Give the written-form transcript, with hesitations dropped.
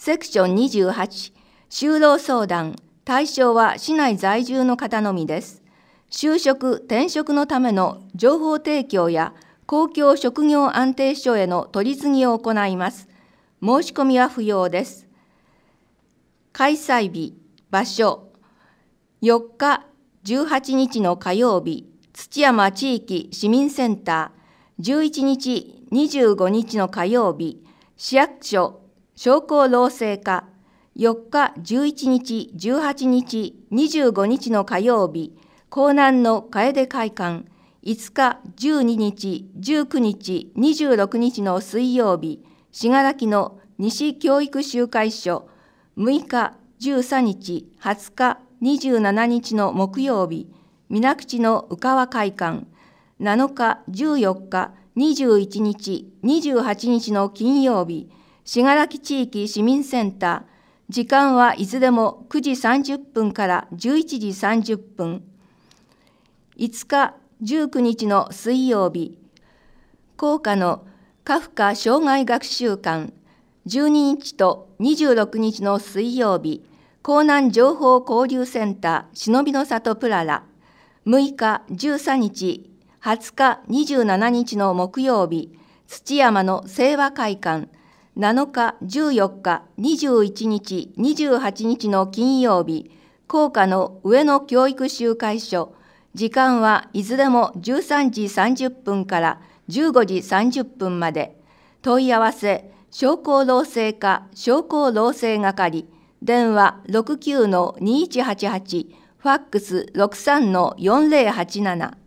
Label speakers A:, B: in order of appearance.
A: セクション28、就労相談、対象は市内在住の方のみです。就職・転職のための情報提供や公共職業安定所への取り次ぎを行います。申し込みは不要です。開催日、場所、4日、18日の火曜日、土山地域市民センター、11日、25日の火曜日、市役所、商工労政課、4日、11日、18日、25日の火曜日、江南の楓会館、5日、12日、19日、26日の水曜日、信楽の西教育集会所、6日、13日、20日、27日の木曜日、水口の宇川会館、7日、14日、21日、28日の金曜日、信楽地域市民センター、時間はいずれも9時30分から11時30分。5日、19日の水曜日、高架のカフカ障害学習館、12日と26日の水曜日、江南情報交流センター忍びの里プララ、6日、13日、20日、27日の木曜日、土山の清和会館、7日、14日、21日、28日の金曜日、高架の上野教育集会所、時間はいずれも13時30分から15時30分まで。問い合わせ、商工労政課商工労政係、電話 69-2188、ファックス 63-4087。